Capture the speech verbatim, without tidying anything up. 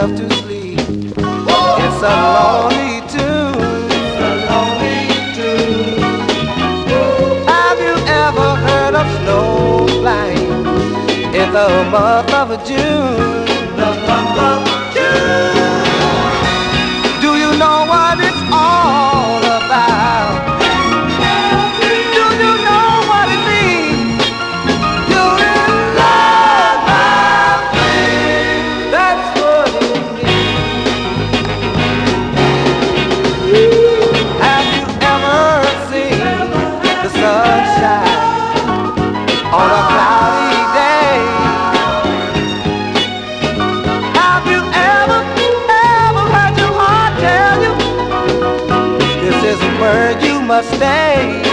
yourself to sleep. It's a lonely tune. It's a lonely tune. Have you ever heard of snow flying in the month of June? The month of June. Do you know what it's all about? Do you know what it means? You're in love, my friend. That's what it means. Have you ever seen the sunshine on a cloudy day? Have you ever, ever heard your heart tell you this is where you must stay?